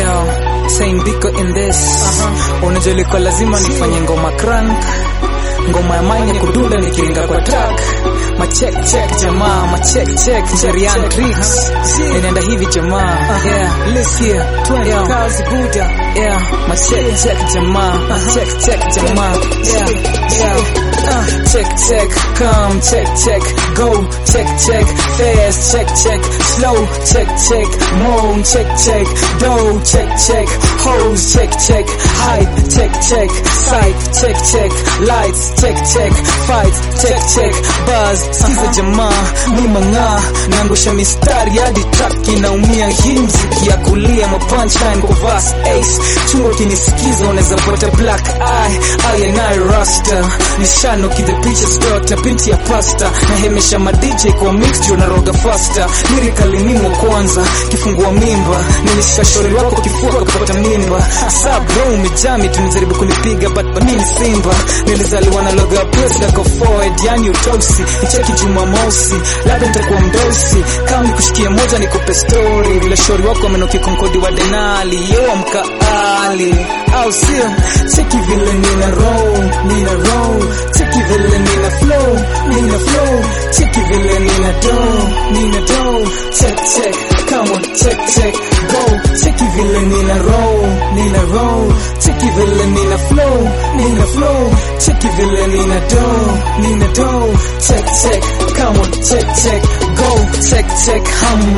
Yo, saying Biko in this. Unajua ilikuwa lazima nifanye ngoma crank, ngoma ya mine kudunda nikiringa kwa track. Ma check jamaa, ma check Jerian tricks. Ninaenda hivi jamaa. Yeah, let's hear 20 kazi Buddha. Yeah, ma check jamaa, check jamaa. Yeah. Check, come, check, go, check, fast, check, slow, check, moan, check, dough, check, hose, check, hype, check, sight, check, lights, check, fight, check, buzz, skiza jamaa, mimanga, naangusha mistari hadi track inaumia, hii mziki ya kulia, ma punchline kwa verse ace, chungo kinisikiza unaweza pata black eye, and I rasta, nishano ki the preacher's daughter, pinti ya pasta, na hemesha ma DJ kwa mixture na roga faster, lyrically mimo kwanza, kifungua mimba, nilisha shori wako kifua kapata mimba, sa bro umejami tunijaribu kunipiga, but mimi simba, nilizaliwa na logo ya press like a forward, yani utosi, nicheki Jumamosi, labda nitakuwa mdosi, kama nikushikia moja nikupe story, vile shori wako amenoki konkodi wa denali, yo mkaali, au sio, cheki vile nina roll, cheki vile nina flow, cheki vile nina dough, check, come on, check, go, cheki vile nina roll, cheki vile nina flow, cheki vile nina dough, check, come on, check, go, check,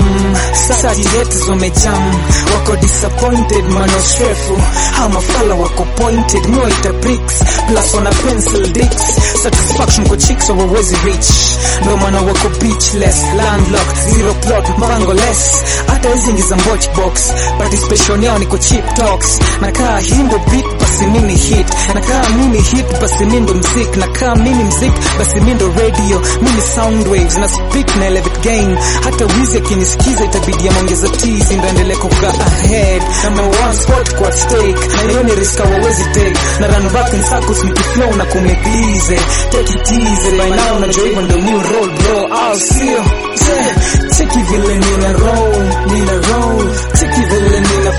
Saji haters wamejam, wako disappointed, mano strefu, hama fala wako pointed, mwaita bricks, plus wana pencil dicks, satisfaction kwa chicks wawezi reach, ndo mana wako beachless, landlocked, zero plot, mpango less, hata hizi ngiza watch box, participation yao niko cheap talks, nakaa hindo beat basi mini hit, nakaa mini hit basi mindo mzik, nakaa mini mzik basi mindo radio, mini sound waves, na speak na elevate gain, hata wizi akinisikiza itabidi ya mongeza tease, ndaendele kuka ahead, na one spot kwa stake, na hiyo ni riska wawezi take, na run back in circles nikiflow na kumeglize, take it easy, by now najua hivyo ndo new roll bro, I'll see you, cheki vile nina roll, cheki vile nina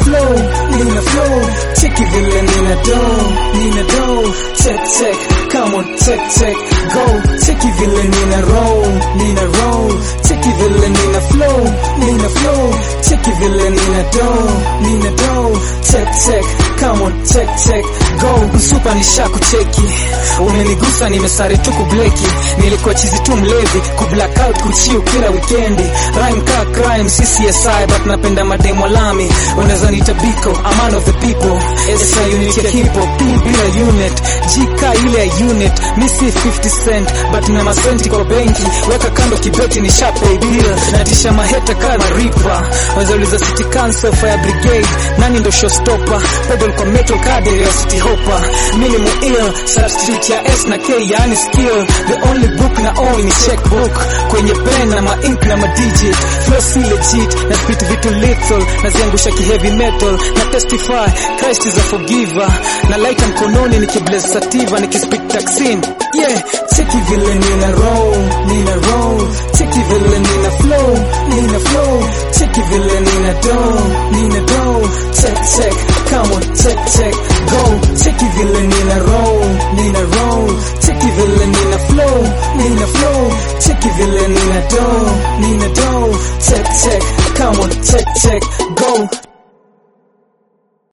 flow, cheki vile nina dough, check, come on, check, go, cheki vile nina roll, cheki vile nina flow, cheki vile nina dough, check, come on, check, go, msupa nisha kucheki, umenigusa nimesare tu kubleki, nilikuwa chizi tu mlevi, kublackout kuchiu kila weekendi, rhyme ka crime, CCSI, but napenda mademo lami, unaweza nita Biko, a man of the people, SI unit ya hip-hop, P bila unit, GK ile ya unit, misi 50 cent, but na masenti kwa benki, weka kando kibeti ni sharpay bill, natisha maheta kama ripa, wazauliza city council, fire brigade, nani ndo showstopper, pedal kwa metal card ya city hopper, minimum ill, substitute ya S na K, yani skill, the only book na own ni checkbook, kwenye pen na ma ink na ma digit, flow si legit, na spit vitu lethal, na ziangusha ki heavy metal, na testify, Christ is a forgiver, na light mkononi nikibless sativa, nikispit taxin, yeah, cheki vile nina roll, cheki vile nina flow, cheki vile nina dough, check, come on, check, go, cheki vile nina roll, cheki vile nina flow, cheki vile nina dough, check, come on, check,